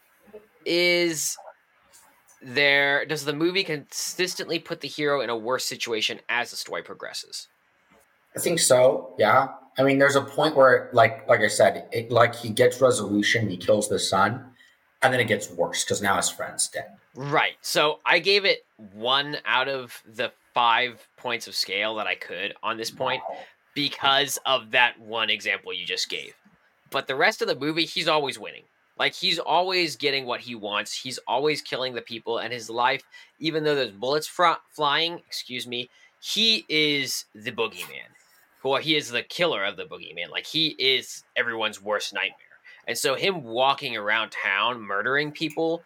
A: is there does the movie consistently put the hero in a worse situation as the story progresses?
B: I think so. Yeah. I mean, there's a point where, like, like I said, it, like he gets resolution, he kills the son, and then it gets worse because now his friend's dead.
A: Right. So I gave it one out of the five points of scale that I could on this point because of that one example you just gave. But the rest of the movie, he's always winning. Like, he's always getting what he wants. He's always killing the people, and his life, even though there's bullets fr- flying, excuse me, he is the boogeyman. Well, he is the killer of the boogeyman. Like, he is everyone's worst nightmare. And so him walking around town murdering people,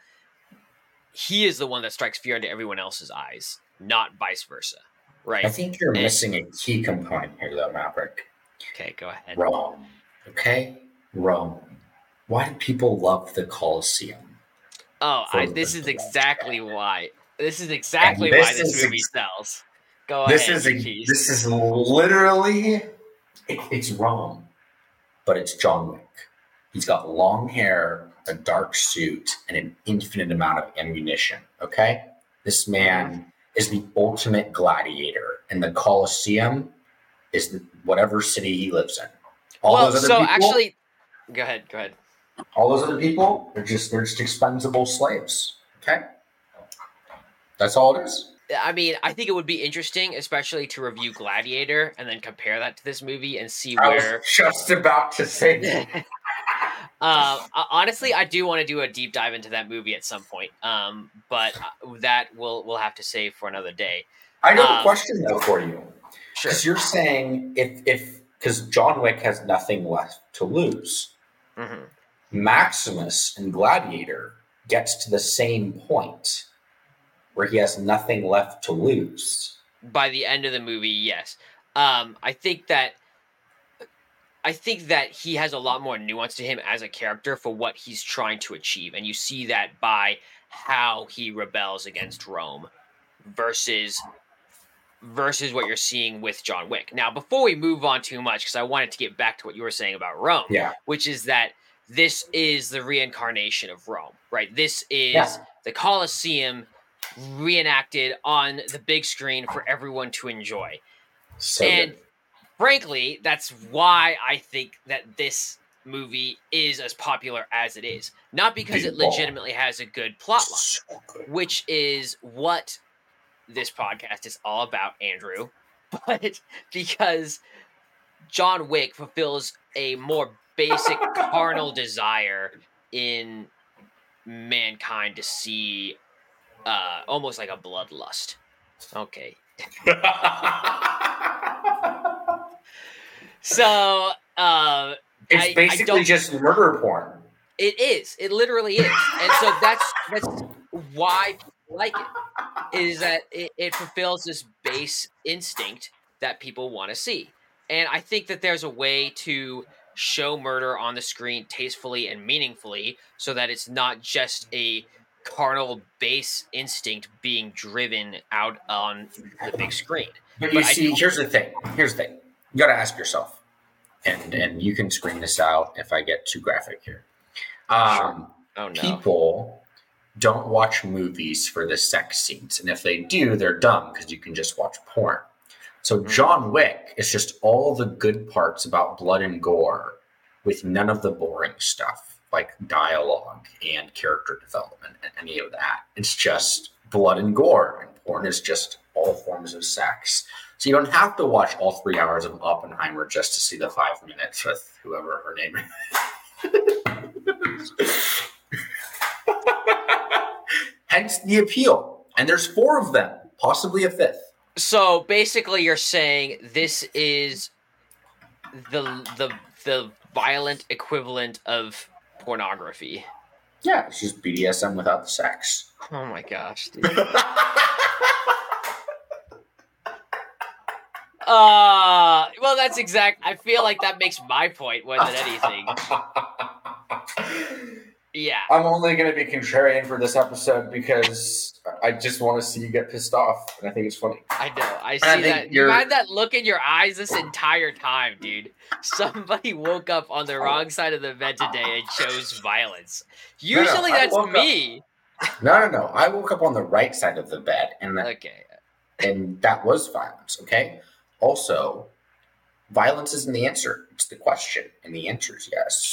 A: he is the one that strikes fear into everyone else's eyes, not vice versa. Right?
B: I think you're
A: And-
B: missing a key component here, though, Maverick.
A: Okay, go ahead.
B: Rome. Okay? Rome. Why do people love the Colosseum?
A: Oh,
B: for
A: I, this
B: the
A: is
B: blood.
A: exactly why. This is exactly
B: And this
A: why this
B: is
A: movie
B: ex-
A: sells. Go
B: This
A: ahead,
B: is a,
A: Keith.
B: this is literally it, it's Rome, but it's John Wick. He's got long hair, a dark suit, and an infinite amount of ammunition. Okay, this man is the ultimate gladiator, and the Colosseum is the, whatever city he lives in. All
A: well,
B: those other
A: so
B: people,
A: actually, go ahead, go ahead.
B: all those other people, they're just they're just expendable slaves. Okay, that's all it is.
A: I mean, I think it would be interesting, especially to review Gladiator and then compare that to this movie and see
B: I
A: where.
B: was just about to say that.
A: uh, honestly, I do want to do a deep dive into that movie at some point. Um, but that we'll we'll have to save for another day.
B: I got
A: um,
B: a question though for you,
A: Sure.
B: because you're saying if if because John Wick has nothing left to lose.
A: Mm-hmm.
B: Maximus in Gladiator gets to the same point where he has nothing left to lose.
A: By the end of the movie, yes. Um, I think that I think that he has a lot more nuance to him as a character for what he's trying to achieve, and you see that by how he rebels against Rome versus versus what you're seeing with John Wick. Now, before we move on too much, because I wanted to get back to what you were saying about Rome,
B: yeah.
A: which is that this is the reincarnation of Rome, right? This is
B: Yeah.
A: the Colosseum reenacted on the big screen for everyone to enjoy.
B: So
A: and
B: good.
A: frankly, that's why I think that this movie is as popular as it is. Not because it legitimately has a good plot line,
B: So good.
A: which is what this podcast is all about, Andrew, but because John Wick fulfills a more basic carnal desire in mankind to see uh, almost like a bloodlust. Okay. So, uh,
B: it's
A: I,
B: basically
A: I
B: just murder porn.
A: It is. It literally is. And so that's that's why people like it. Is that it, it fulfills this base instinct that people want to see. And I think that there's a way to show murder on the screen tastefully and meaningfully so that it's not just a carnal base instinct being driven out on the big screen.
B: But you
A: But I
B: see, here's the thing. Here's the thing. You got to ask yourself, and and you can screen this out if I get too graphic here. Um,
A: Sure. Oh, no.
B: People don't watch movies for the sex scenes, and if they do, they're dumb because you can just watch porn. So John Wick is just all the good parts about blood and gore with none of the boring stuff like dialogue and character development and any of that. It's just blood and gore, and porn is just all forms of sex. So you don't have to watch all three hours of Oppenheimer just to see the five minutes with whoever her name is. Hence the appeal. And there's four of them, possibly a fifth.
A: So basically, you're saying this is the the the violent equivalent of pornography.
B: Yeah, it's just B D S M without the sex.
A: Oh my gosh, dude. Uh, well, that's exact. I feel like that makes my point more than anything. Yeah.
B: I'm only going to be contrarian for this episode because I just want to see you get pissed off, and I think it's funny.
A: I know. I see
B: I
A: that. You had that look in your eyes this entire time, dude. Somebody woke up on the wrong side of the bed today and chose violence. Usually
B: no, no,
A: that's me.
B: Up, no, no, no. I woke up on the right side of the bed, and that,
A: okay,
B: and that was violence. Okay. Also, violence isn't the answer; it's the question, and the answer is yes.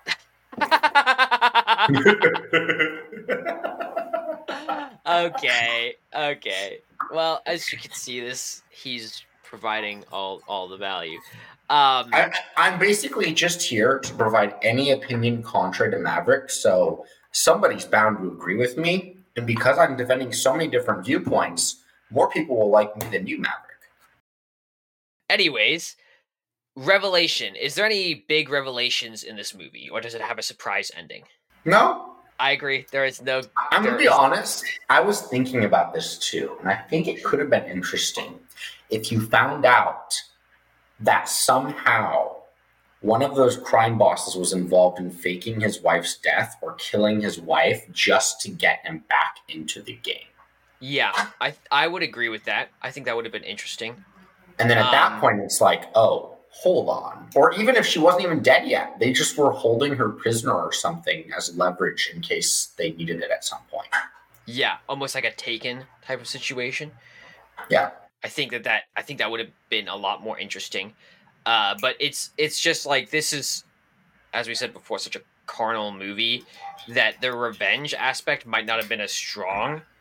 A: okay, okay. Well, as you can see, this he's providing all all the value. Um,
B: I, I'm basically just here to provide any opinion contrary to Maverick, so somebody's bound to agree with me, and because I'm defending so many different viewpoints, more people will like me than you, Maverick.
A: Anyways, revelation. Is there any big revelations in this movie, or does it have a surprise ending?
B: No.
A: I agree. There is no...
B: I'm going to be honest. I was thinking about this too, and I think it could have been interesting if you found out that somehow one of those crime bosses was involved in faking his wife's death or killing his wife just to get him back into the game.
A: Yeah, I I would agree with that. I think that would have been interesting.
B: And then at
A: um,
B: that point, it's like, oh, hold on. Or even if she wasn't even dead yet, they just were holding her prisoner or something as leverage in case they needed it at some point.
A: Yeah, almost like a Taken type of situation.
B: Yeah.
A: I think that, that I think that would have been a lot more interesting. Uh, but it's it's just like this is, as we said before, such a carnal movie that the revenge aspect might not have been as strong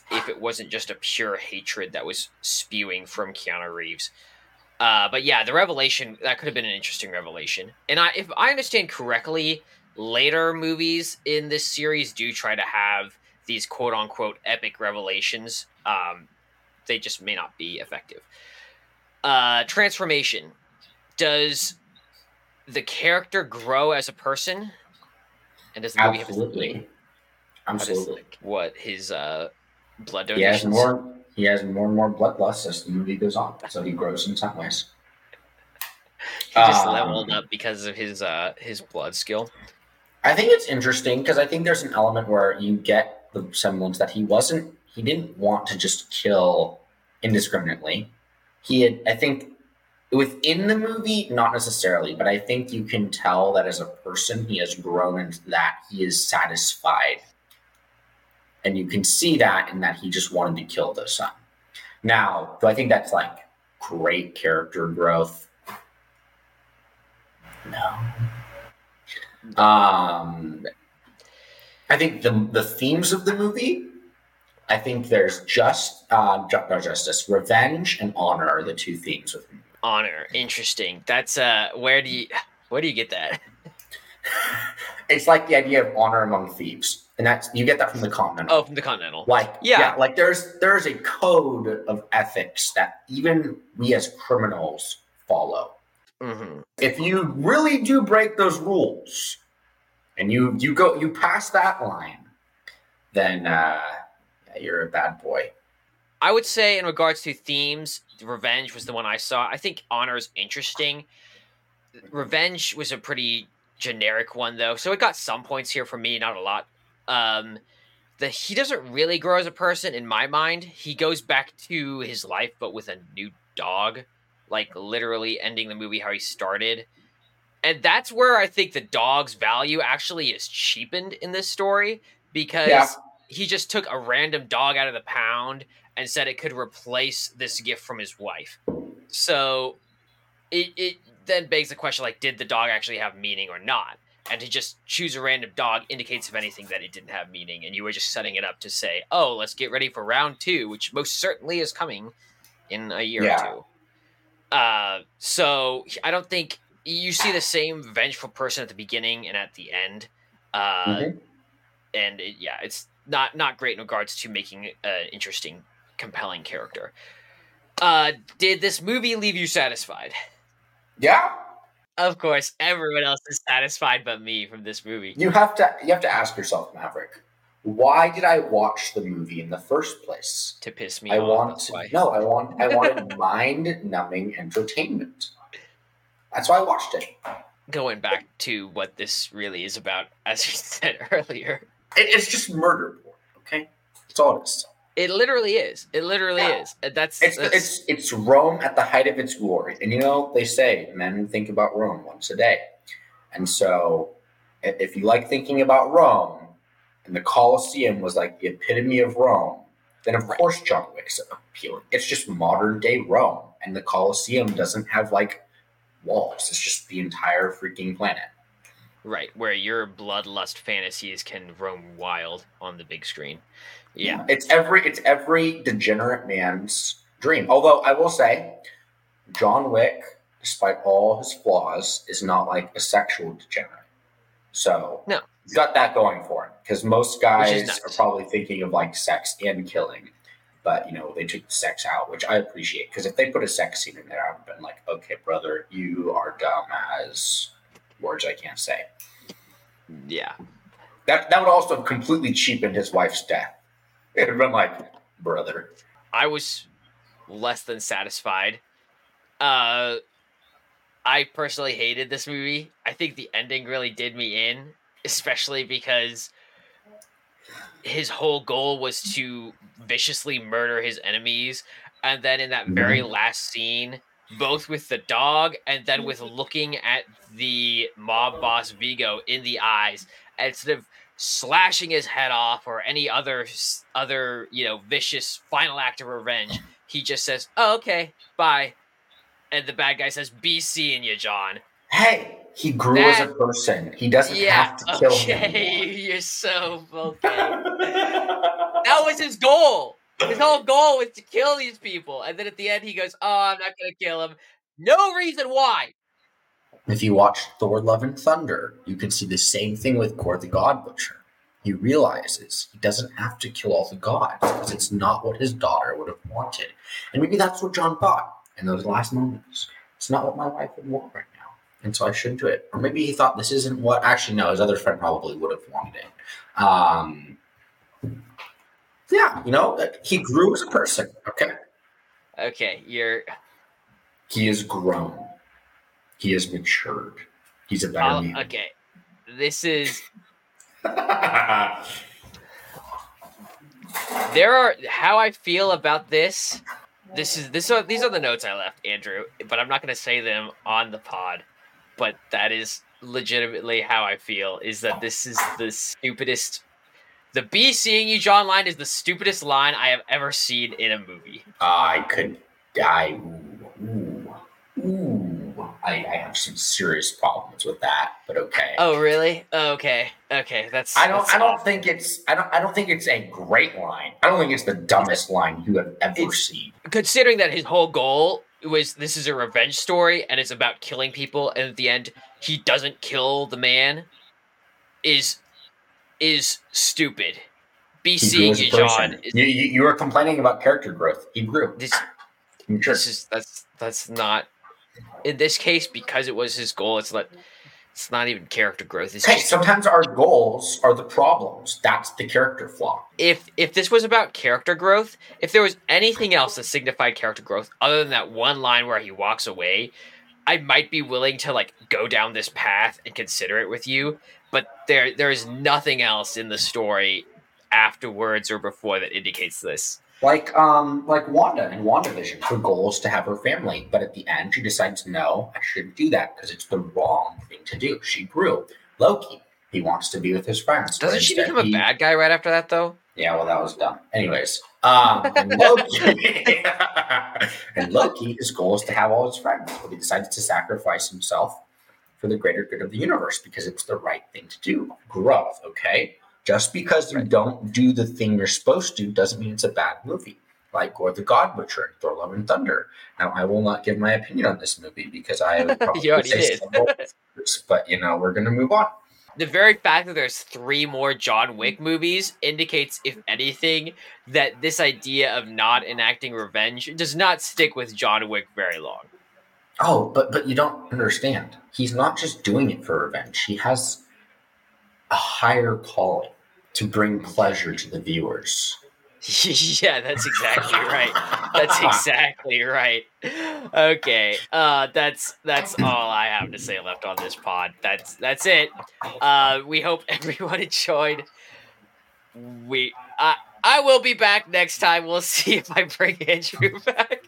A: if it wasn't just a pure hatred that was spewing from Keanu Reeves. Uh, but yeah, the revelation, that could have been an interesting revelation. And I, if I understand correctly, later movies in this series do try to have these quote unquote epic revelations. Um, they just may not be effective. Uh, transformation. Does the character grow as a person? And does the movie
B: Absolutely.
A: have his,
B: Absolutely.
A: like, what his uh, blood
B: He has
A: donations?
B: more. He has more and more bloodlust as the movie goes on, so he grows in some ways.
A: He just
B: Um,
A: leveled up because of his uh, his blood skill.
B: I think it's interesting because I think there's an element where you get the semblance that he wasn't. He didn't want to just kill indiscriminately. He had. I think within the movie, not necessarily, but I think you can tell that as a person, he has grown into that he is satisfied. And you can see that in that he just wanted to kill the son. Now, do I think that's like great character growth? No. Um, I think the the themes of the movie, I think there's just, uh, not justice, revenge and honor are the two themes of the movie.
A: Honor, interesting. That's uh, where do you where do you get that?
B: It's like the idea of honor among thieves. And that's you get that from the Continental.
A: Oh, from the Continental.
B: Like
A: yeah.
B: yeah, like there's there's a code of ethics that even we as criminals follow.
A: Mm-hmm.
B: If you really do break those rules, and you you go you pass that line, then uh, yeah, you're a bad boy.
A: I would say in regards to themes, revenge was the one I saw. I think honor is interesting. Revenge was a pretty generic one though, so it got some points here for me, not a lot. Um, the he doesn't really grow as a person in my mind. He goes back to his life, but with a new dog, like literally ending the movie how he started. And that's where I think the dog's value actually is cheapened in this story, because yeah. he just took a random dog out of the pound and said it could replace this gift from his wife. So it, it then begs the question, like, did the dog actually have meaning or not? And to just choose a random dog indicates, if anything, that it didn't have meaning, and you were just setting it up to say, oh, let's get ready for round two, which most certainly is coming in a year yeah. or two. Uh, so I don't think you see the same vengeful person at the beginning and at the end. Uh, mm-hmm. And it, yeah, it's not, not great in regards to making an interesting, compelling character. Uh, did this movie leave you satisfied?
B: Yeah.
A: Of course, everyone else is satisfied but me from this movie.
B: You have to you have to ask yourself, Maverick, why did I watch the movie in the first place?
A: To piss me
B: I
A: off.
B: Want to, no, I want I wanted mind-numbing entertainment. That's why I watched it.
A: Going back to what this really is about, as you said earlier.
B: It, it's just murder porn, okay? That's all it is.
A: It literally is. It literally yeah. is. That's
B: it's,
A: that's
B: it's it's Rome at the height of its glory. And you know, they say men think about Rome once a day. And so if you like thinking about Rome, and the Colosseum was like the epitome of Rome, then of right. course John Wick's appealing. It's just modern day Rome. And the Colosseum doesn't have like walls. It's just the entire freaking planet.
A: Right, where your bloodlust fantasies can roam wild on the big screen. Yeah.
B: It's every it's every degenerate man's dream. Although I will say, John Wick, despite all his flaws, is not like a sexual degenerate. So
A: no.
B: he's got that going for him. Because most guys
A: nice.
B: are probably thinking of like sex and killing. But, you know, they took the sex out, which I appreciate. Because if they put a sex scene in there, I would have been like, okay, brother, you are dumb as words I can't say.
A: Yeah.
B: That that would also have completely cheapened his wife's death. It would have been like, brother.
A: I was less than satisfied. Uh, I personally hated this movie. I think the ending really did me in, especially because his whole goal was to viciously murder his enemies. And then in that very last scene, both with the dog and then with looking at the mob boss Vigo in the eyes, instead of slashing his head off or any other other you know vicious final act of revenge, he just says, "Oh, okay, bye," and the bad guy says, "Be seeing you, John."
B: Hey, he grew that, as a person. He doesn't
A: yeah,
B: have to kill
A: okay,
B: him anymore.
A: You're so okay. That was his goal. His whole goal was to kill these people, and then at the end he goes, "Oh, I'm not gonna kill him." No reason why.
B: If you watch Thor: Love and Thunder, you can see the same thing with Gorr the God Butcher. He realizes he doesn't have to kill all the gods because it's not what his daughter would have wanted. And maybe that's what John thought in those last moments. It's not what my wife would want right now, and so I shouldn't do it. Or maybe he thought this isn't what, actually, no, his other friend probably would have wanted it. Um, yeah, you know, he grew as a person, okay?
A: Okay, you're...
B: He has grown. He has matured. He's a better
A: I'll,
B: man.
A: okay, this is... There are... How I feel about this... This is this are these are the notes I left, Andrew, but I'm not going to say them on the pod. But that is legitimately how I feel, is that this is the stupidest... The "Be seeing you, John" line is the stupidest line I have ever seen in a movie.
B: I could... I... Ooh, ooh, ooh. I, I have some serious problems with that, but okay.
A: Oh, really? Okay, okay. That's.
B: I don't.
A: That's
B: I don't
A: awful.
B: think it's. I don't. I don't think it's a great line. I don't think it's the dumbest line you have ever
A: It's-
B: seen.
A: Considering that his whole goal was this is a revenge story and it's about killing people, and at the end he doesn't kill the man, is is stupid. Be
B: He grew
A: seeing
B: as a
A: you, John.
B: person.
A: Is,
B: You, you, you were complaining about character growth. He grew.
A: this
B: He matured.
A: this is that's that's not in this case because it was his goal. It's not. It's not even character growth. It's
B: Okay,
A: just
B: sometimes our goals are the problems. That's the character flaw.
A: if if this was about character growth, if there was anything else that signified character growth other than that one line where he walks away, I might be willing to like go down this path and consider it with you. But there there is nothing else in the story afterwards or before that indicates this.
B: Like um, like Wanda in WandaVision, her goal is to have her family, but at the end she decides, no, I shouldn't do that because it's the wrong thing to do. She grew. Loki, he wants to be with his friends.
A: Doesn't she
B: instead
A: become
B: he-
A: a bad guy right after that though?
B: Yeah, well, that was dumb. Anyways, um, and Loki, and Loki, his goal is to have all his friends, but he decides to sacrifice himself for the greater good of the universe because it's the right thing to do. Growth, okay? Just because you don't do the thing you're supposed to doesn't mean it's a bad movie. Like Gorr the God Butcher and Thor: Love and Thunder. Now, I will not give my opinion on this movie because I would probably
A: You already
B: say
A: did.
B: several words, but you know, we're gonna move on.
A: The very fact that there's three more John Wick movies indicates, if anything, that this idea of not enacting revenge does not stick with John Wick very long.
B: Oh, but but you don't understand. He's not just doing it for revenge. He has a higher calling to bring pleasure to the viewers.
A: Yeah, that's exactly right. That's exactly right. Okay, uh, that's that's all I have to say left on this pod. That's that's it. Uh, we hope everyone enjoyed. We I I will be back next time. We'll see if I bring Andrew back.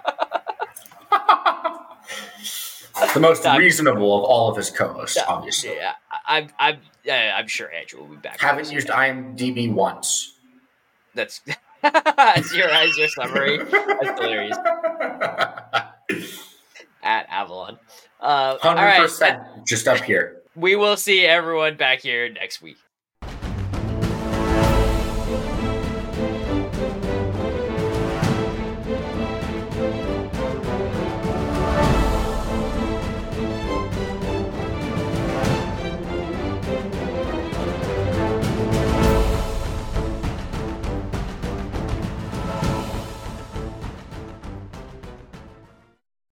B: The most
A: Doc-
B: reasonable of all of his co-hosts,
A: Doc-
B: obviously.
A: Yeah, I- I'm I'm yeah, I'm sure Andrew will be back.
B: Haven't used IMDb once.
A: That's as your as your summary. That's hilarious. At Avalon. Uh, all
B: Hundred
A: right,
B: percent, just up here.
A: we will see everyone back here next week.